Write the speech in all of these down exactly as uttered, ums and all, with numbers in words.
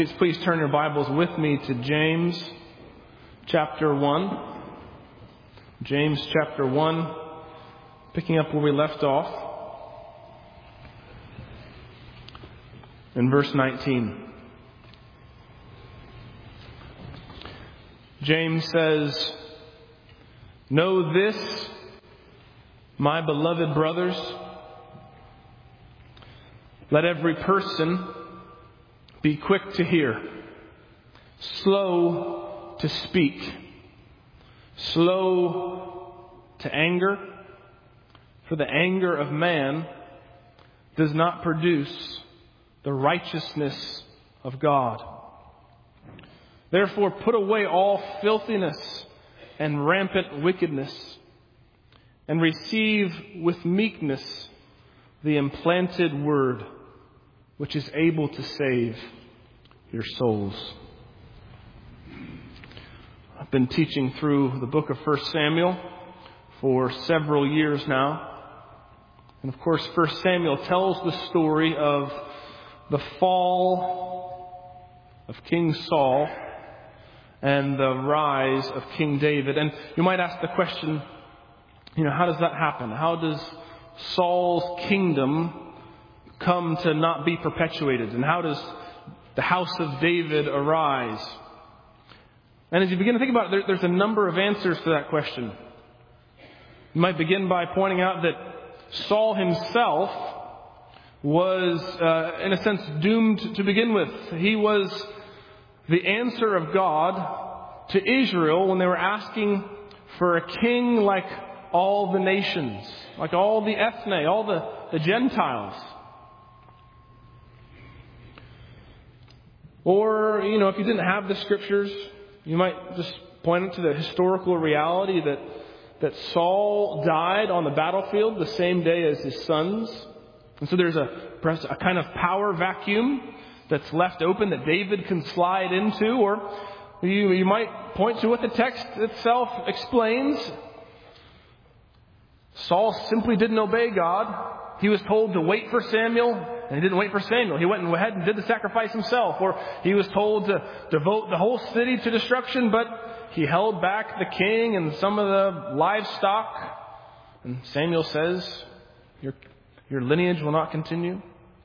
Please turn your Bibles with me to James chapter one. James chapter one, picking up where we left off in verse nineteen. James says, "Know this, my beloved brothers, let every person be quick to hear, slow to speak, slow to anger, for the anger of man does not produce the righteousness of God. Therefore put away all filthiness and rampant wickedness, and receive with meekness the implanted word, which is able to save your souls." I've been teaching through the book of First Samuel for several years now. And of course, First Samuel tells the story of the fall of King Saul and the rise of King David. And you might ask the question, you know, how does that happen? How does Saul's kingdom come to not be perpetuated? And how does the house of David arise? And as you begin to think about it, there, there's a number of answers to that question. You might begin by pointing out that Saul himself was, uh, in a sense, doomed to begin with. He was the answer of God to Israel when they were asking for a king like all the nations, like all the ethne, all the, the Gentiles. Or, you know, if you didn't have the scriptures, you might just point to the historical reality that, that Saul died on the battlefield the same day as his sons. And so there's a, perhaps a kind of power vacuum that's left open that David can slide into. Or you, you might point to what the text itself explains. Saul simply didn't obey God. He was told to wait for Samuel, and he didn't wait for Samuel. He went ahead and did the sacrifice himself. Or he was told to devote the whole city to destruction, but he held back the king and some of the livestock. And Samuel says, your, your lineage will not continue.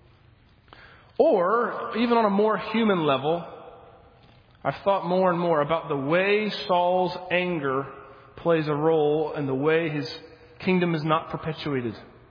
Or, even on a more human level, I've thought more and more about the way Saul's anger plays a role in the way his kingdom is not perpetuated.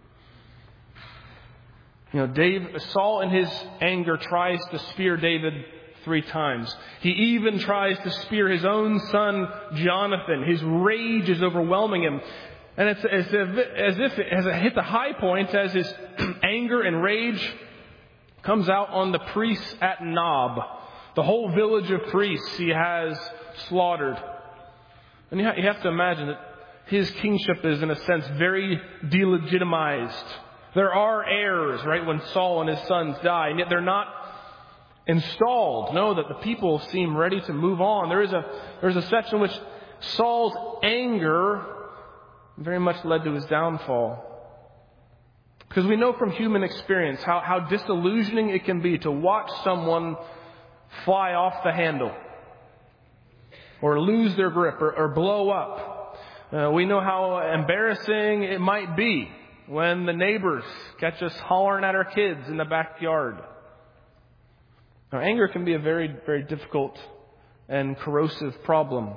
You know, Dave, Saul in his anger tries to spear David three times. He even tries to spear his own son, Jonathan. His rage is overwhelming him. And it's as if, as if it has hit the high point as his anger and rage comes out on the priests at Nob. The whole village of priests he has slaughtered. And you have to imagine that his kingship is, in a sense, very delegitimized. There are heirs, right, when Saul and his sons die, and yet they're not installed. No, that the people seem ready to move on. There is a there's a section in which Saul's anger very much led to his downfall. Because we know from human experience how, how disillusioning it can be to watch someone fly off the handle, or lose their grip, or, or blow up. Uh, we know how embarrassing it might be when the neighbors catch us hollering at our kids in the backyard. Now, anger can be a very, very difficult and corrosive problem.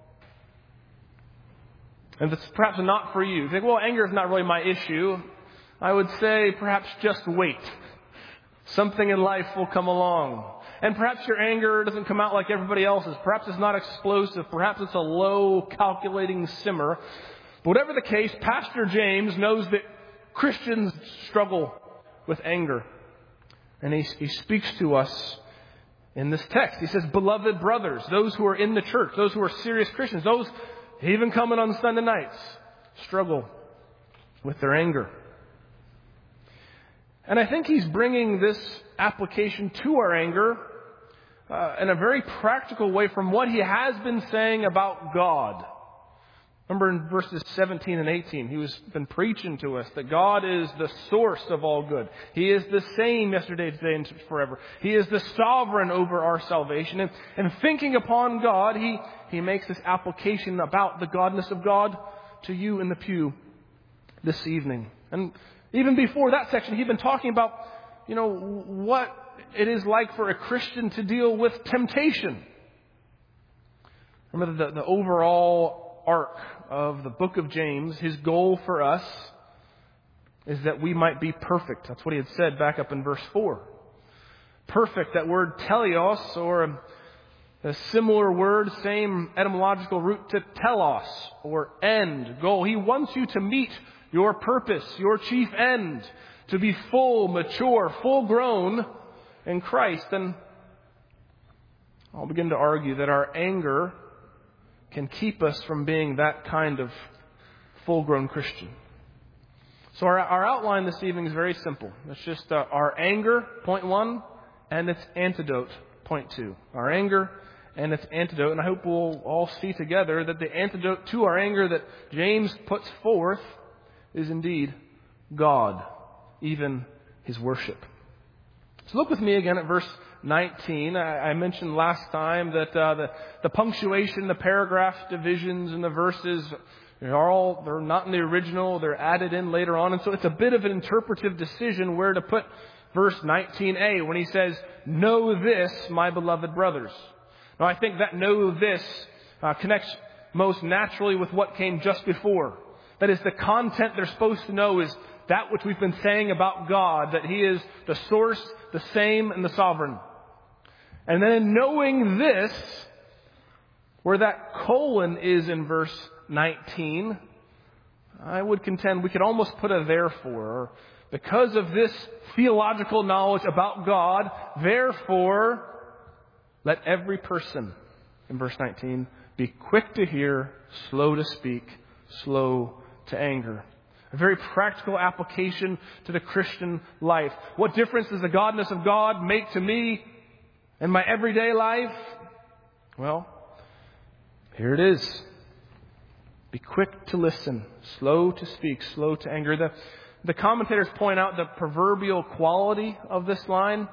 And if it's perhaps not for you, you think, well, anger is not really my issue. I would say perhaps just wait. Something in life will come along. And perhaps your anger doesn't come out like everybody else's. Perhaps it's not explosive. Perhaps it's a low, calculating simmer. But whatever the case, Pastor James knows that Christians struggle with anger. And he, he speaks to us in this text. He says, beloved brothers, those who are in the church, those who are serious Christians, those even coming on Sunday nights, struggle with their anger. And I think he's bringing this application to our anger uh, in a very practical way from what he has been saying about God. Remember in verses seventeen and eighteen, he was been preaching to us that God is the source of all good. He is the same yesterday, today, and forever. He is the sovereign over our salvation. And, and thinking upon God, he, he makes this application about the godness of God to you in the pew this evening. And even before that section, he'd been talking about, you know, what it is like for a Christian to deal with temptation. Remember the, the overall arc of the book of James, his goal for us is that we might be perfect. That's what he had said back up in verse four. Perfect, that word teleos, or a, a similar word, same etymological root to telos, or end, goal. He wants you to meet your purpose, your chief end, to be full, mature, full grown in Christ. And I'll begin to argue that our anger can keep us from being that kind of full-grown Christian. So our, our outline this evening is very simple. It's just uh, our anger, point one, and its antidote, point two. Our anger and its antidote. And I hope we'll all see together that the antidote to our anger that James puts forth is indeed God, even His worship. So look with me again at verse nineteen. I mentioned last time that uh, the, the punctuation, the paragraph divisions in the verses are all, they're not in the original, they're added in later on. And so it's a bit of an interpretive decision where to put verse nineteen a when he says, "Know this, my beloved brothers." Now I think that "know this" uh, connects most naturally with what came just before. That is, the content they're supposed to know is that which we've been saying about God, that He is the source, the same, and the sovereign. And then in knowing this, where that colon is in verse nineteen, I would contend we could almost put a therefore. Because of this theological knowledge about God, therefore, let every person, in verse nineteen, be quick to hear, slow to speak, slow to anger. A very practical application to the Christian life. What difference does the godness of God make to me in my everyday life? Well, here it is. Be quick to listen, slow to speak, slow to anger. The, the commentators point out the proverbial quality of this line.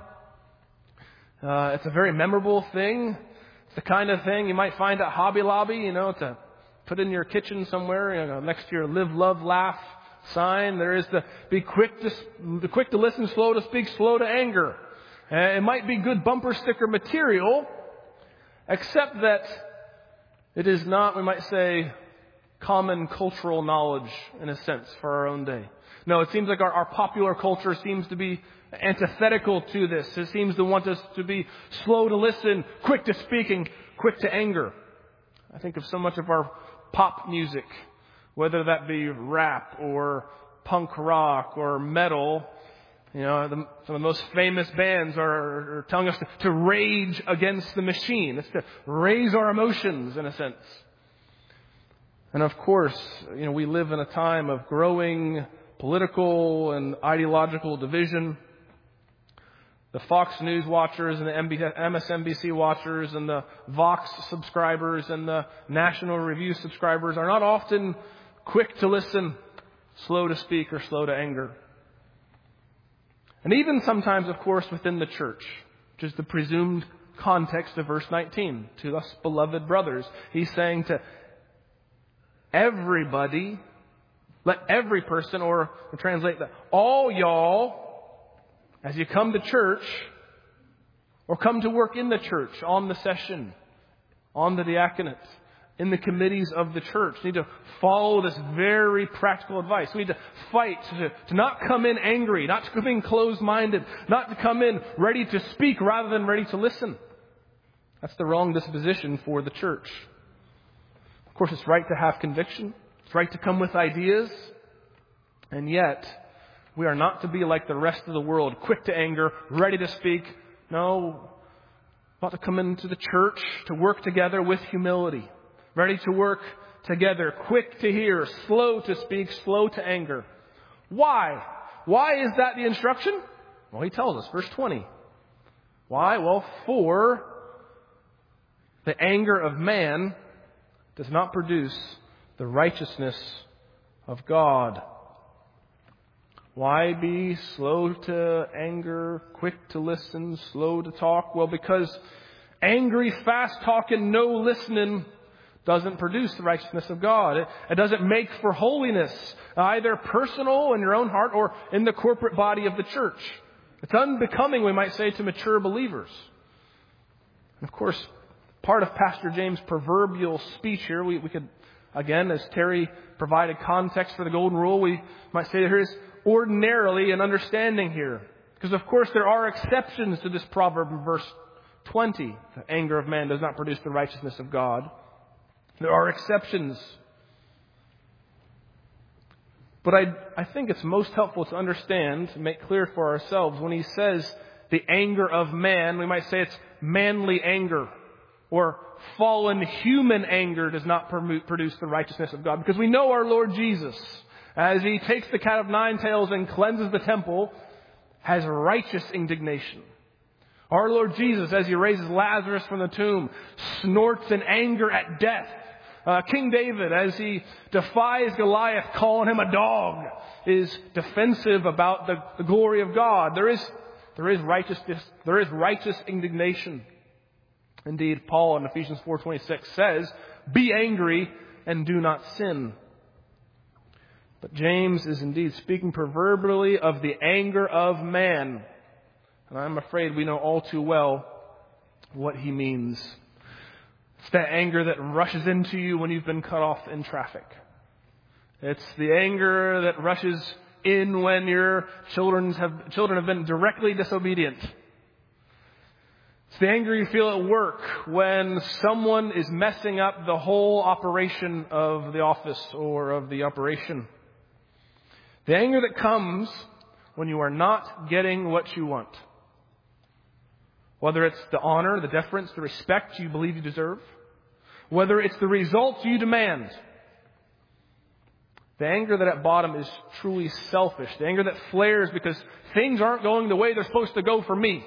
Uh, it's a very memorable thing. It's the kind of thing you might find at Hobby Lobby, you know, to put in your kitchen somewhere, you know, next to your live, love, laugh sign. There is the be quick to, the quick to listen, slow to speak, slow to anger. Uh, it might be good bumper sticker material, except that it is not, we might say, common cultural knowledge in a sense for our own day. No, it seems like our, our popular culture seems to be antithetical to this. It seems to want us to be slow to listen, quick to speaking, quick to anger. I think of so much of our pop music, whether that be rap or punk rock or metal. You know, the, some of the most famous bands are, are telling us to, to rage against the machine. It's to raise our emotions, in a sense. And of course, you know, we live in a time of growing political and ideological division. The Fox News watchers and the M S N B C watchers and the Vox subscribers and the National Review subscribers are not often quick to listen, slow to speak, or slow to anger. And even sometimes, of course, within the church, which is the presumed context of verse nineteen. To us beloved brothers, he's saying to everybody, let every person, or to translate that, all y'all, as you come to church, or come to work in the church, on the session, on the diaconate, in the committees of the church, need to follow this very practical advice. We need to fight to, to not come in angry, not to come in closed-minded, not to come in ready to speak rather than ready to listen. That's the wrong disposition for the church. Of course, it's right to have conviction. It's right to come with ideas. And yet, we are not to be like the rest of the world, quick to anger, ready to speak. No, we ought to come into the church to work together with humility. Ready to work together, quick to hear, slow to speak, slow to anger. Why? Why is that the instruction? Well, he tells us, verse twenty. Why? Well, for the anger of man does not produce the righteousness of God. Why be slow to anger, quick to listen, slow to talk? Well, because angry, fast talking, no listening doesn't produce the righteousness of God. It, it doesn't make for holiness, either personal in your own heart or in the corporate body of the church. It's unbecoming, we might say, to mature believers. And of course, part of Pastor James' proverbial speech here, we, we could, again, as Terry provided context for the golden rule, we might say there is ordinarily an understanding here. Because of course there are exceptions to this proverb in verse twenty. The anger of man does not produce the righteousness of God. There are exceptions. But I, I think it's most helpful to understand, to make clear for ourselves, when he says the anger of man, we might say it's manly anger, or fallen human anger does not produce the righteousness of God. Because we know our Lord Jesus, as he takes the cat of nine tails and cleanses the temple, has righteous indignation. Our Lord Jesus, as he raises Lazarus from the tomb, snorts in anger at death. Uh, King David, as he defies Goliath, calling him a dog, is defensive about the, the glory of God. There is, there is righteousness, there is righteous indignation. Indeed, Paul in Ephesians four twenty-six says, "Be angry and do not sin." But James is indeed speaking proverbially of the anger of man. And I'm afraid we know all too well what he means. It's that anger that rushes into you when you've been cut off in traffic. It's the anger that rushes in when your children have, children have been directly disobedient. It's the anger you feel at work when someone is messing up the whole operation of the office or of the operation. The anger that comes when you are not getting what you want. Whether it's the honor, the deference, the respect you believe you deserve. Whether it's the results you demand. The anger that at bottom is truly selfish. The anger that flares because things aren't going the way they're supposed to go for me.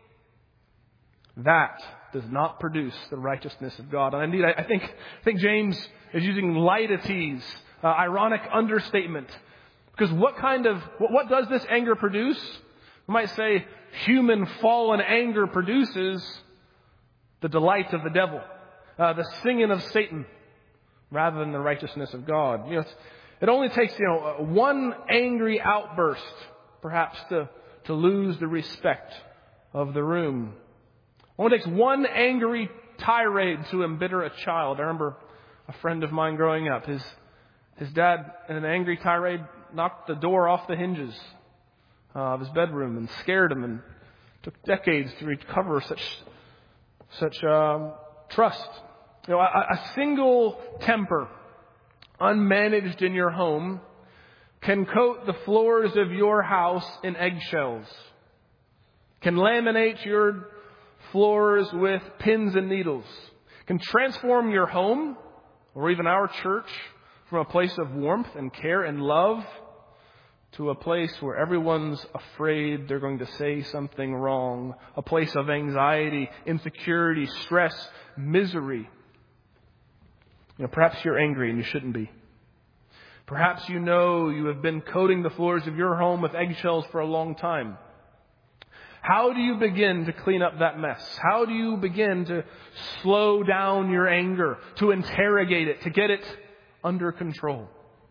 That does not produce the righteousness of God. And indeed, I think, I think James is using lightities, uh, ironic understatement. Because what kind of, what, what does this anger produce? We might say human fallen anger produces the delight of the devil, uh, the singing of Satan, rather than the righteousness of God. You know, it only takes, you know, one angry outburst, perhaps, to, to lose the respect of the room. It only takes one angry tirade to embitter a child. I remember a friend of mine growing up. His, his dad, in an angry tirade, knocked the door off the hinges uh, of his bedroom and scared him, and took decades to recover such such um, trust. You know, a, a single temper, unmanaged in your home, can coat the floors of your house in eggshells, can laminate your floors with pins and needles, can transform your home or even our church from a place of warmth and care and love to a place where everyone's afraid they're going to say something wrong. A place of anxiety, insecurity, stress, misery. You know, perhaps you're angry and you shouldn't be. Perhaps you know you have been coating the floors of your home with eggshells for a long time. How do you begin to clean up that mess? How do you begin to slow down your anger, to interrogate it, to get it under control?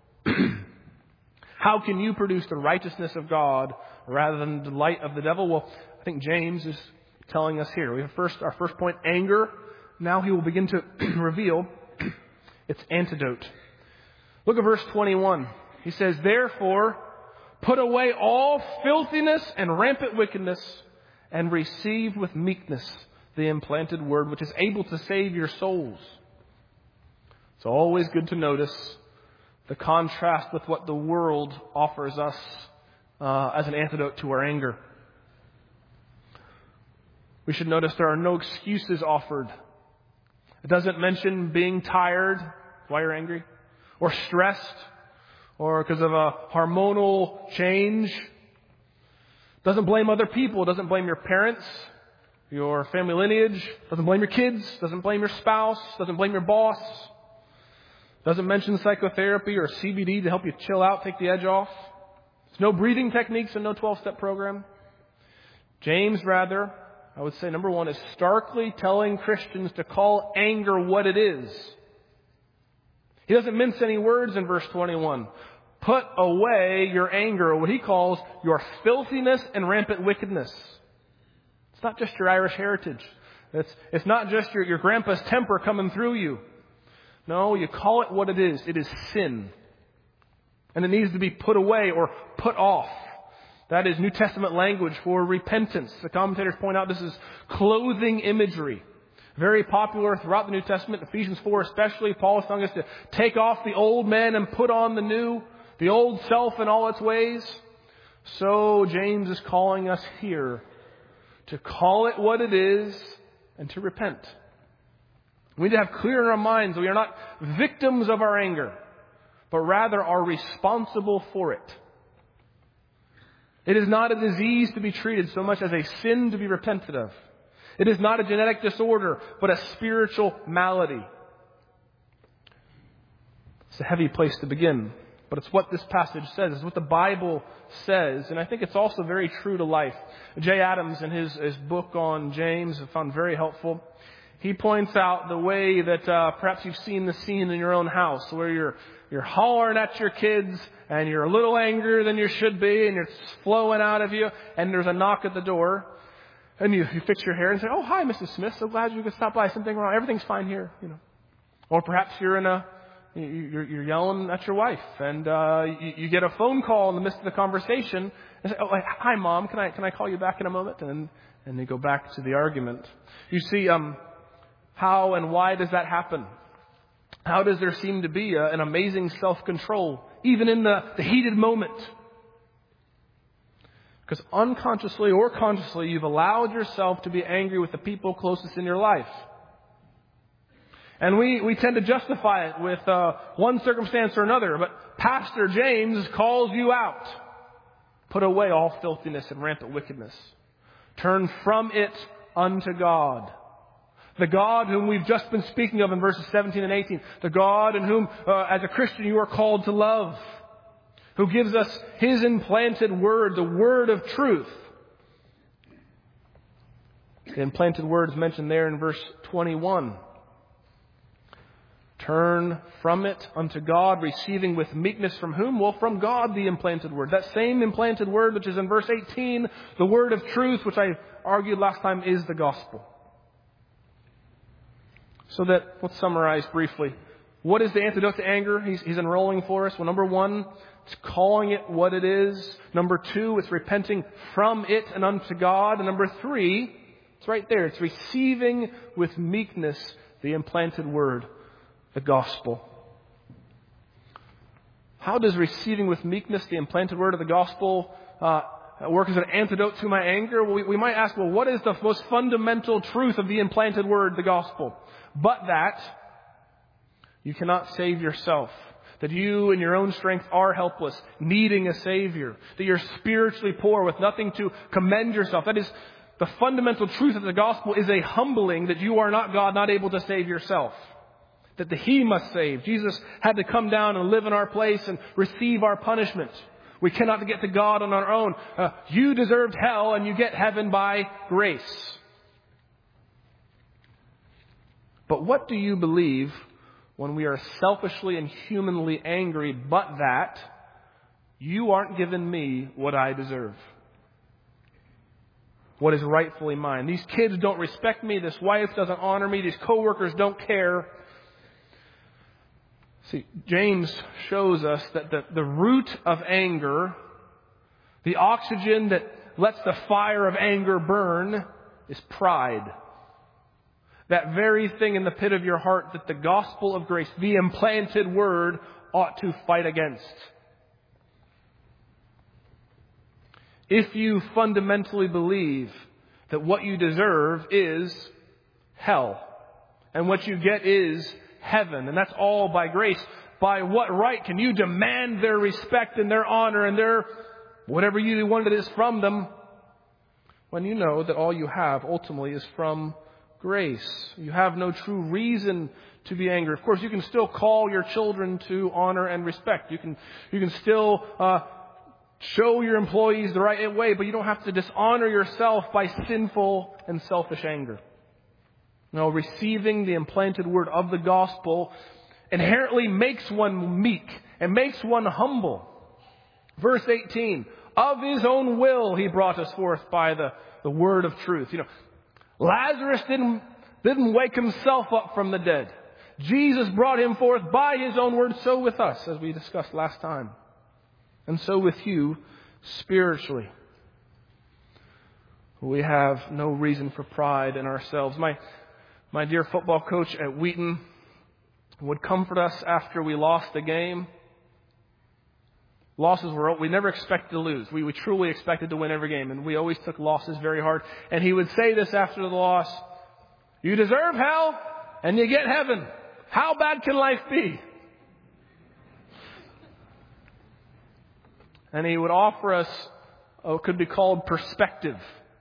How can you produce the righteousness of God rather than the delight of the devil? Well, I think James is telling us here. We have first our first point, anger. Now he will begin to reveal its antidote. Look at verse twenty-one. He says, "Therefore, put away all filthiness and rampant wickedness, and receive with meekness the implanted word, which is able to save your souls." It's always good to notice the contrast with what the world offers us uh, as an antidote to our anger. We should notice there are no excuses offered. It doesn't mention being tired, why you're angry, or stressed, or because of a hormonal change. It doesn't blame other people. It doesn't blame your parents, your family lineage. It doesn't blame your kids. It doesn't blame your spouse. It doesn't blame your boss. Doesn't mention psychotherapy or C B D to help you chill out, take the edge off. There's no breathing techniques and no twelve-step program. James, rather, I would say, number one, is starkly telling Christians to call anger what it is. He doesn't mince any words in verse twenty-one. Put away your anger, or what he calls your filthiness and rampant wickedness. It's not just your Irish heritage. It's, it's not just your, your grandpa's temper coming through you. No, you call it what it is. It is sin. And it needs to be put away or put off. That is New Testament language for repentance. The commentators point out this is clothing imagery. Very popular throughout the New Testament. Ephesians four especially. Paul is telling us to take off the old man and put on the new. The old self in all its ways. So James is calling us here to call it what it is and to repent. We need to have clear in our minds that we are not victims of our anger, but rather are responsible for it. It is not a disease to be treated so much as a sin to be repented of. It is not a genetic disorder, but a spiritual malady. It's a heavy place to begin, but it's what this passage says. It's what the Bible says, and I think it's also very true to life. Jay Adams, in his, his book on James, I found very helpful. He points out the way that uh, perhaps you've seen the scene in your own house where you're you're hollering at your kids and you're a little angrier than you should be and it's flowing out of you, and there's a knock at the door. And you, you fix your hair and say, "Oh, hi, Missus Smith. So glad you could stop by. Something wrong? Everything's fine here." You know. Or perhaps you're in a, you're, you're yelling at your wife, and uh, you, you get a phone call in the midst of the conversation, and say, "Oh, hi, Mom. Can I can I call you back in a moment?" And and they go back to the argument. You see, um, how and why does that happen? How does there seem to be a, an amazing self-control, even in the, the heated moment? Because unconsciously or consciously, you've allowed yourself to be angry with the people closest in your life. And we, we tend to justify it with uh, one circumstance or another. But Pastor James calls you out. Put away all filthiness and rampant wickedness. Turn from it unto God. The God whom we've just been speaking of in verses seventeen and eighteen. The God in whom, uh, as a Christian, you are called to love. Who gives us His implanted word, the word of truth. The implanted word is mentioned there in verse twenty-one. Turn from it unto God, receiving with meekness from whom? Well, from God the implanted word. That same implanted word which is in verse eighteen, the word of truth, which I argued last time is the gospel. So that, let's summarize briefly. What is the antidote to anger? He's, he's enrolling for us. Well, number one, it's calling it what it is. Number two, it's repenting from it and unto God. And number three, it's right there. It's receiving with meekness the implanted word, the gospel. How does receiving with meekness the implanted word of the gospel uh, work as an antidote to my anger? Well, we, we might ask, well, what is the most fundamental truth of the implanted word, the gospel? But that you cannot save yourself. That you in your own strength are helpless, needing a Savior. That you're spiritually poor with nothing to commend yourself. That is, the fundamental truth of the gospel is a humbling that you are not God, not able to save yourself. That the He must save. Jesus had to come down and live in our place and receive our punishment. We cannot get to God on our own. Uh, you deserved hell and you get heaven by grace. But what do you believe when we are selfishly and humanly angry, but that you aren't giving me what I deserve? What is rightfully mine? These kids don't respect me. This wife doesn't honor me. These coworkers don't care. See, James shows us that the, the root of anger, the oxygen that lets the fire of anger burn, is pride. That very thing in the pit of your heart that the gospel of grace, the implanted word, ought to fight against. If you fundamentally believe that what you deserve is hell, and what you get is heaven, and that's all by grace, by what right can you demand their respect and their honor and their whatever you want it is from them, when you know that all you have ultimately is from grace. You have no true reason to be angry. Of course, you can still call your children to honor and respect. You can, you can still uh, show your employees the right way, but you don't have to dishonor yourself by sinful and selfish anger. No, receiving the implanted word of the gospel inherently makes one meek and makes one humble. Verse eighteen, of his own will he brought us forth by the, the word of truth. You know, Lazarus didn't, didn't wake himself up from the dead. Jesus brought him forth by his own word, so with us, as we discussed last time. And so with you, spiritually. We have no reason for pride in ourselves. My My dear football coach at Wheaton would comfort us after we lost the game. Losses were, we never expected to lose. We, we truly expected to win every game, and we always took losses very hard. And he would say this after the loss: you deserve hell, and you get heaven. How bad can life be? And he would offer us what could be called perspective.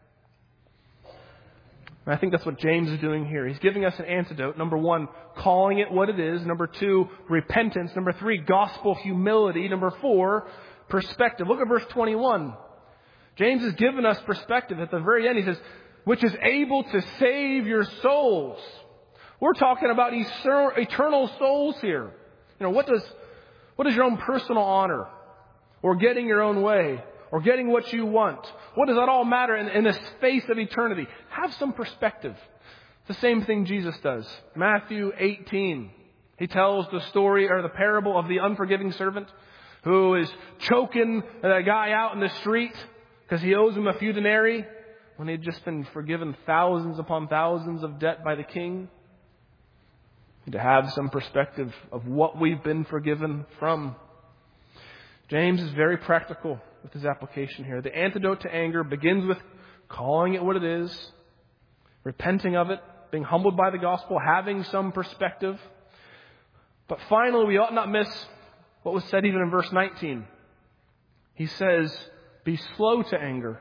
And I think that's what James is doing here. He's giving us an antidote. Number one, calling it what it is. Number two, repentance. Number three, gospel humility. Number four, perspective. Look at verse twenty-one. James has given us perspective. At the very end, he says, which is able to save your souls. We're talking about eternal souls here. You know, what does, what is your own personal honor? Or getting your own way? Or getting what you want? What does that all matter in, in the space of eternity? Have some perspective. The same thing Jesus does. Matthew eighteen. He tells the story or the parable of the unforgiving servant who is choking a guy out in the street because he owes him a few denarii when he'd just been forgiven thousands upon thousands of debt by the king. And to have some perspective of what we've been forgiven from. James is very practical with his application here. The antidote to anger begins with calling it what it is, repenting of it, being humbled by the gospel, having some perspective. But finally, we ought not miss what was said even in verse nineteen. He says, be slow to anger.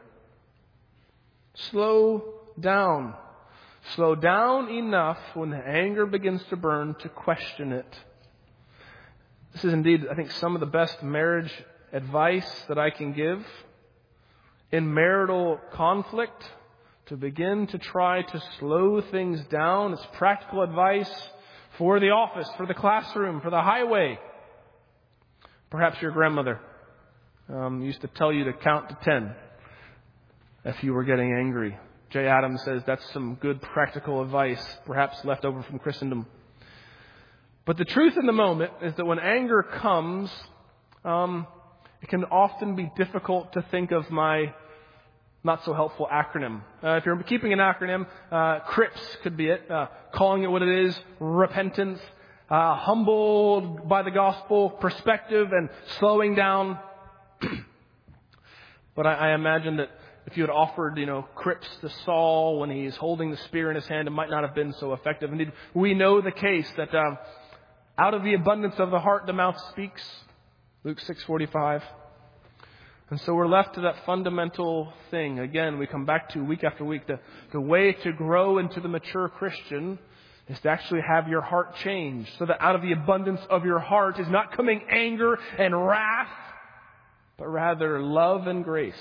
Slow down. Slow down enough when the anger begins to burn to question it. This is indeed, I think, some of the best marriage advice that I can give. In marital conflict, to begin to try to slow things down. It's practical advice for the office, for the classroom, for the highway. Perhaps your grandmother um, used to tell you to count to ten if you were getting angry. Jay Adams says that's some good practical advice, perhaps left over from Christendom. But the truth in the moment is that when anger comes, um, it can often be difficult to think of my not so helpful acronym. Uh, if you're keeping an acronym, uh, CRIPS could be it, uh, calling it what it is, repentance, uh, humbled by the gospel, perspective, and slowing down. But I, I imagine that if you had offered, you know, CRIPS to Saul when he's holding the spear in his hand, it might not have been so effective. Indeed, we know the case that um, out of the abundance of the heart, the mouth speaks. Luke six forty-five. And so we're left to that fundamental thing. Again, we come back to week after week. The, the way to grow into the mature Christian is to actually have your heart changed. So that out of the abundance of your heart is not coming anger and wrath, but rather love and grace.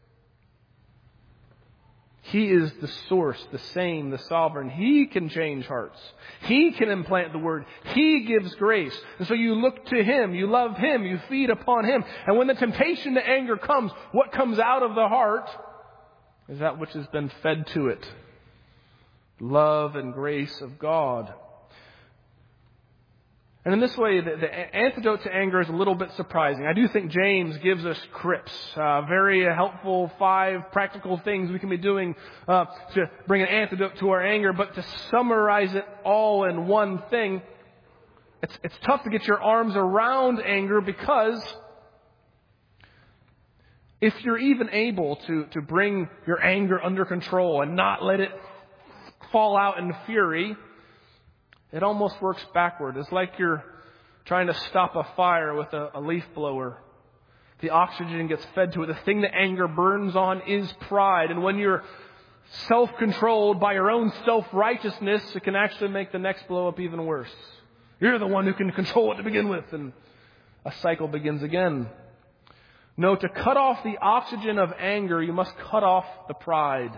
He is the source, the same, the sovereign. He can change hearts. He can implant the word. He gives grace. And so you look to Him. You love Him. You feed upon Him. And when the temptation to anger comes, what comes out of the heart is that which has been fed to it. Love and grace of God. And in this way, the, the antidote to anger is a little bit surprising. I do think James gives us CRIPS, uh, very helpful five practical things we can be doing uh, to bring an antidote to our anger. But to summarize it all in one thing, it's, it's tough to get your arms around anger, because if you're even able to, to bring your anger under control and not let it fall out in fury, it almost works backward. It's like you're trying to stop a fire with a, a leaf blower. The oxygen gets fed to it. The thing that anger burns on is pride. And when you're self-controlled by your own self-righteousness, it can actually make the next blow up even worse. You're the one who can control it to begin with, and a cycle begins again. No, to cut off the oxygen of anger, you must cut off the pride.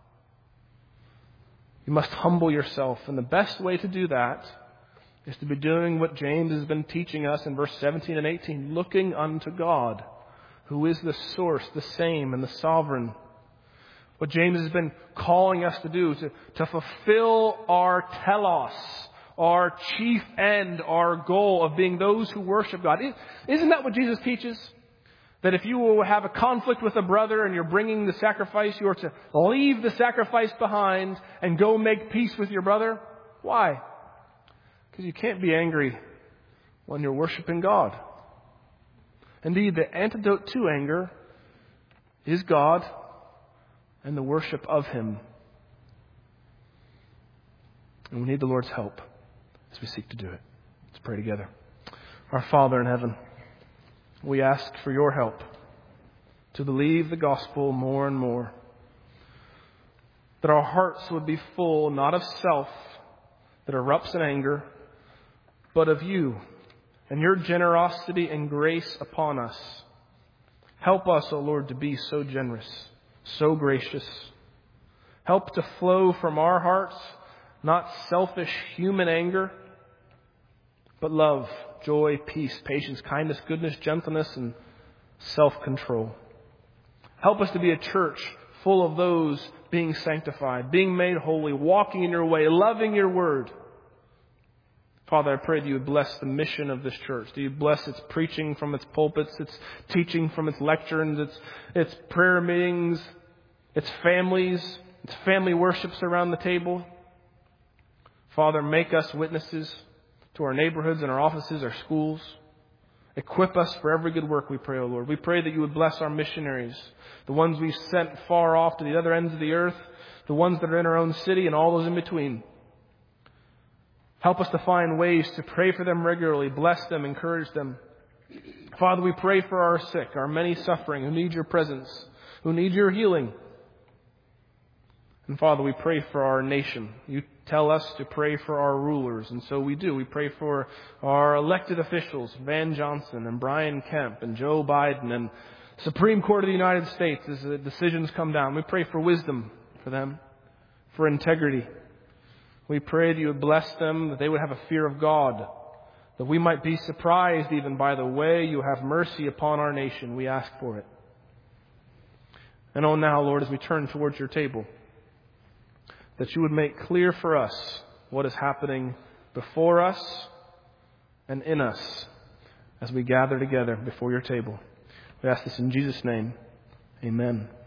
You must humble yourself. And the best way to do that is to be doing what James has been teaching us in verse seventeen and eighteen, looking unto God, who is the source, the same, and the sovereign. What James has been calling us to do, to, to fulfill our telos, our chief end, our goal of being those who worship God. Isn't that what Jesus teaches? That if you will have a conflict with a brother and you're bringing the sacrifice, you are to leave the sacrifice behind and go make peace with your brother. Why? Because you can't be angry when you're worshiping God. Indeed, the antidote to anger is God and the worship of Him. And we need the Lord's help as we seek to do it. Let's pray together. Our Father in heaven, we ask for your help to believe the gospel more and more. That our hearts would be full, not of self that erupts in anger, but of you and your generosity and grace upon us. Help us, O Lord, to be so generous, so gracious. Help to flow from our hearts, not selfish human anger, but love, joy, peace, patience, kindness, goodness, gentleness, and self-control. Help us to be a church full of those being sanctified, being made holy, walking in your way, loving your word. Father, I pray that you would bless the mission of this church. That you bless its preaching from its pulpits, its teaching from its lecterns, its, its prayer meetings, its families, its family worships around the table. Father, make us witnesses to our neighborhoods and our offices, our schools. Equip us for every good work, we pray, O Lord. We pray that you would bless our missionaries, the ones we've sent far off to the other ends of the earth, the ones that are in our own city, and all those in between. Help us to find ways to pray for them regularly, bless them, encourage them. Father, we pray for our sick, our many suffering, who need your presence, who need your healing. And Father, we pray for our nation. You tell us to pray for our rulers, and so we do. We pray for our elected officials, Van Johnson and Brian Kemp and Joe Biden and Supreme Court of the United States as the decisions come down. We pray for wisdom for them, for integrity. We pray that you would bless them, that they would have a fear of God, that we might be surprised even by the way you have mercy upon our nation. We ask for it. And oh, now, Lord, as we turn towards your table, that you would make clear for us what is happening before us and in us as we gather together before your table. We ask this in Jesus' name. Amen.